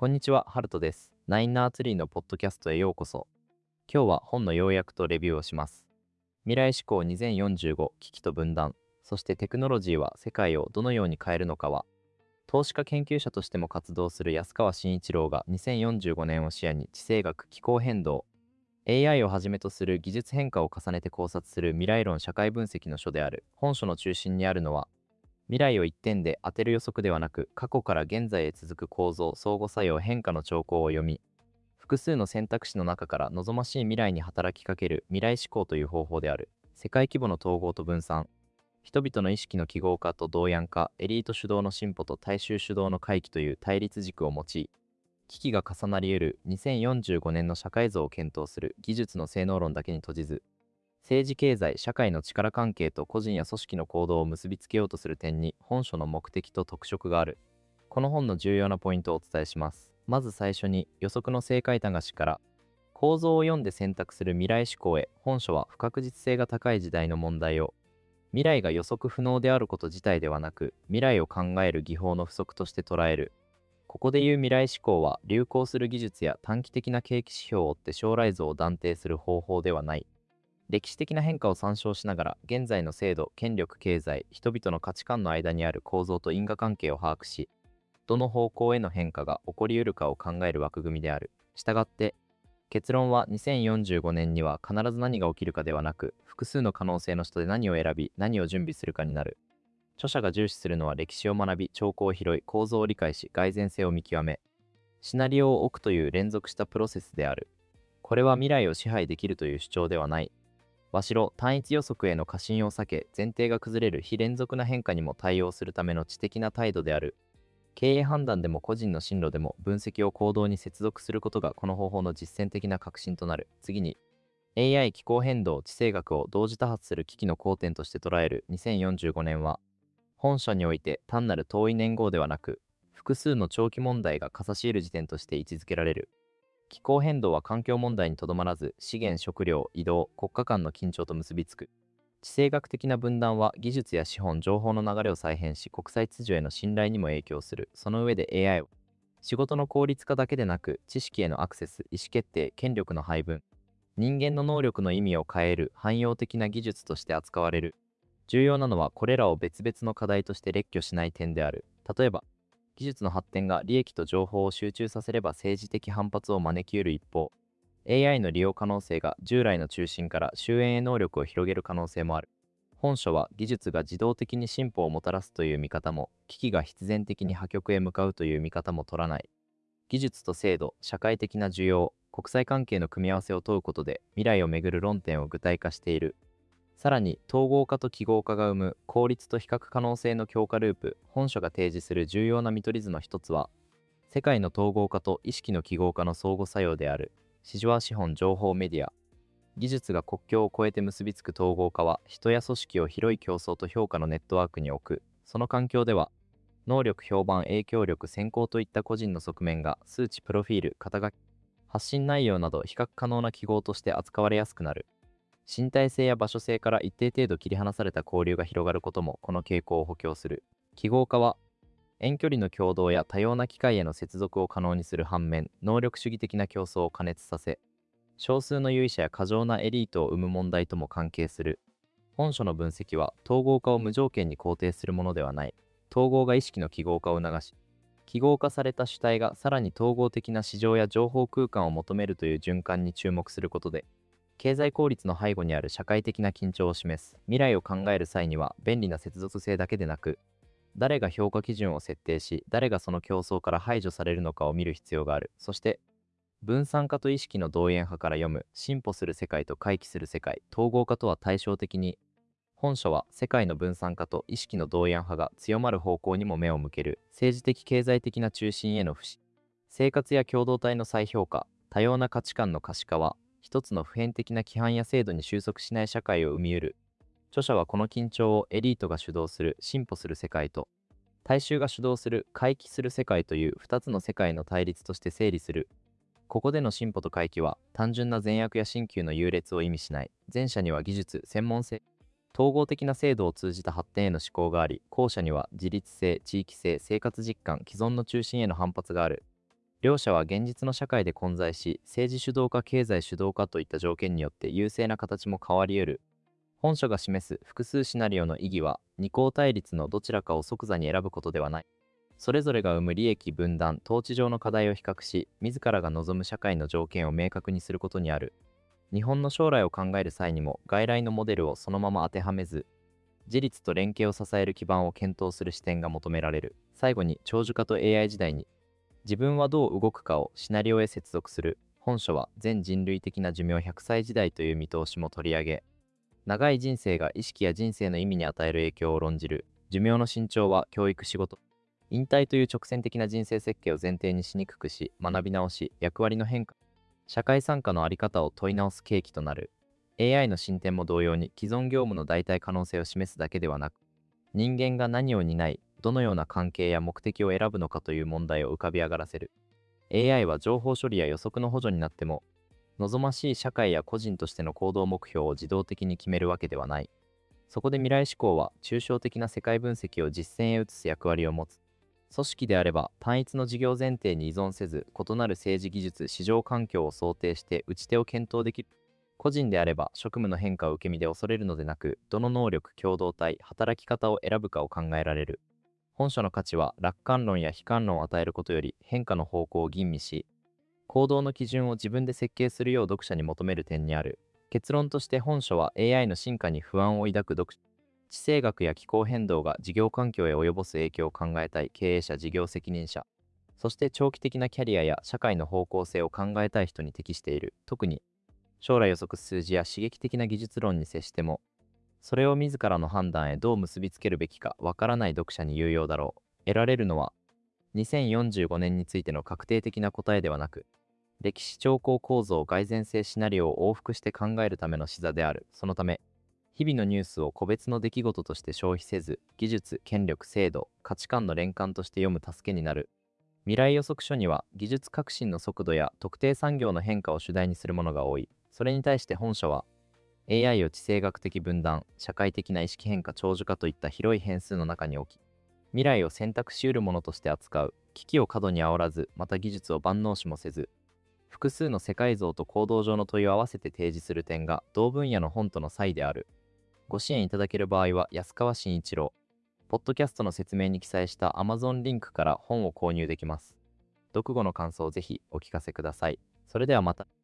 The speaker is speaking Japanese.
こんにちは、ハルトです。ナインナーツリーのポッドキャストへようこそ。今日は本の要約とレビューをします。未来志向2045危機と分断、そしてテクノロジーは世界をどのように変えるのかは、投資家研究者としても活動する安川慎一郎が2045年を視野に地政学、気候変動、AI をはじめとする技術変化を重ねて考察する未来論社会分析の書である。本書の中心にあるのは、未来を一点で当てる予測ではなく、過去から現在へ続く構造、相互作用、変化の兆候を読み、複数の選択肢の中から望ましい未来に働きかける未来思考という方法である。世界規模の統合と分散、人々の意識の記号化と動揺化、エリート主導の進歩と大衆主導の回帰という対立軸を用い、危機が重なり得る2045年の社会像を検討する。技術の性能論だけに閉じず、政治経済社会の力関係と個人や組織の行動を結びつけようとする点に本書の目的と特色がある。この本の重要なポイントをお伝えします。まず最初に予測の正解探しから構造を読んで選択する未来思考へ。本書は不確実性が高い時代の問題を、未来が予測不能であること自体ではなく、未来を考える技法の不足として捉える。ここでいう未来思考は、流行する技術や短期的な景気指標を追って将来像を断定する方法ではない。歴史的な変化を参照しながら、現在の制度、権力、経済、人々の価値観の間にある構造と因果関係を把握し、どの方向への変化が起こり得るかを考える枠組みである。したがって、結論は2045年には必ず何が起きるかではなく、複数の可能性の下で何を選び、何を準備するかになる。著者が重視するのは歴史を学び、兆候を拾い、構造を理解し、蓋然性を見極め、シナリオを置くという連続したプロセスである。これは未来を支配できるという主張ではない。和白単一予測への過信を避け、前提が崩れる非連続な変化にも対応するための知的な態度である。経営判断でも個人の進路でも分析を行動に接続することがこの方法の実践的な革新となる。次に、AI 気候変動地政学を同時多発する危機の交点として捉える。2045年は、本書において単なる遠い年号ではなく、複数の長期問題が重し得る時点として位置づけられる。気候変動は環境問題にとどまらず、資源、食料、移動、国家間の緊張と結びつく。地政学的な分断は技術や資本、情報の流れを再編し、国際秩序への信頼にも影響する。その上で AI を、仕事の効率化だけでなく、知識へのアクセス、意思決定、権力の配分、人間の能力の意味を変える汎用的な技術として扱われる。重要なのはこれらを別々の課題として列挙しない点である。例えば、技術の発展が利益と情報を集中させれば政治的反発を招き得る一方、AI の利用可能性が従来の中心から終焉へ能力を広げる可能性もある。本書は技術が自動的に進歩をもたらすという見方も、危機が必然的に破局へ向かうという見方も取らない。技術と制度、社会的な需要、国際関係の組み合わせを問うことで未来をめぐる論点を具体化している。さらに、統合化と記号化が生む効率と比較可能性の強化ループ。本書が提示する重要な見取り図の一つは、世界の統合化と意識の記号化の相互作用である。市場資本、情報、メディア、技術が国境を越えて結びつく統合化は、人や組織を広い競争と評価のネットワークに置く。その環境では、能力、評判、影響力、先行といった個人の側面が数値、プロフィール、肩書き、発信内容など比較可能な記号として扱われやすくなる。身体性や場所性から一定程度切り離された交流が広がることもこの傾向を補強する。記号化は、遠距離の共同や多様な機械への接続を可能にする反面、能力主義的な競争を過熱させ、少数の優位者や過剰なエリートを生む問題とも関係する。本書の分析は、統合化を無条件に肯定するものではない。統合が意識の記号化を促し、記号化された主体がさらに統合的な市場や情報空間を求めるという循環に注目することで、経済効率の背後にある社会的な緊張を示す。未来を考える際には、便利な接続性だけでなく、誰が評価基準を設定し、誰がその競争から排除されるのかを見る必要がある。そして、分散化と意識の動員派から読む、進歩する世界と回帰する世界、統合化とは対照的に、本書は世界の分散化と意識の動員派が強まる方向にも目を向ける。政治的経済的な中心への不死、生活や共同体の再評価、多様な価値観の可視化は、一つの普遍的な規範や制度に収束しない社会を生み得る。著者はこの緊張をエリートが主導する進歩する世界と、大衆が主導する回帰する世界という2つの世界の対立として整理する。ここでの進歩と回帰は、単純な善悪や新旧の優劣を意味しない。前者には技術、専門性、統合的な制度を通じた発展への思考があり、後者には自立性、地域性、生活実感、既存の中心への反発がある。 両者は現実の社会で混在し、政治主導か経済主導かといった条件によって優勢な形も変わり得る。本書が示す複数シナリオの意義は、二項対立のどちらかを即座に選ぶことではない。それぞれが生む利益分断、統治上の課題を比較し、自らが望む社会の条件を明確にすることにある。日本の将来を考える際にも、外来のモデルをそのまま当てはめず、自立と連携を支える基盤を検討する視点が求められる。最後に、長寿化と AI 時代に、自分はどう動くかをシナリオへ接続する。本書は全人類的な寿命100歳時代という見通しも取り上げ、長い人生が意識や人生の意味に与える影響を論じる。寿命の伸長は教育仕事、引退という直線的な人生設計を前提にしにくくし、学び直し、役割の変化、社会参加の在り方を問い直す契機となる。AI の進展も同様に既存業務の代替可能性を示すだけではなく、人間が何を担い、どのような関係や目的を選ぶのかという問題を浮かび上がらせる。AI は情報処理や予測の補助になっても、望ましい社会や個人としての行動目標を自動的に決めるわけではない。そこで未来志向は抽象的な世界分析を実践へ移す役割を持つ。組織であれば単一の事業前提に依存せず、異なる政治技術、市場環境を想定して打ち手を検討できる。個人であれば職務の変化を受け身で恐れるのでなく、どの能力、共同体、働き方を選ぶかを考えられる。本書の価値は楽観論や悲観論を与えることより変化の方向を吟味し、行動の基準を自分で設計するよう読者に求める点にある。結論として本書は AI の進化に不安を抱く読者、地政学や気候変動が事業環境へ及ぼす影響を考えたい経営者、事業責任者、そして長期的なキャリアや社会の方向性を考えたい人に適している。特に将来予測数字や刺激的な技術論に接しても、それを自らの判断へどう結びつけるべきかわからない読者に有用だろう。得られるのは、2045年についての確定的な答えではなく、歴史兆候構造蓋然性シナリオを往復して考えるための視座である。そのため、日々のニュースを個別の出来事として消費せず、技術、権力、制度、価値観の連関として読む助けになる。未来予測書には技術革新の速度や特定産業の変化を主題にするものが多い。それに対して本書は、AI を地政学的分断、社会的な意識変化、長寿化といった広い変数の中に置き、未来を選択し得るものとして扱う。危機を過度に煽らず、また技術を万能視もせず、複数の世界像と行動上の問いを合わせて提示する点が同分野の本との差異である。ご支援いただける場合は安川慎一郎、ポッドキャストの説明に記載した Amazon リンクから本を購入できます。読後の感想をぜひお聞かせください。それではまた。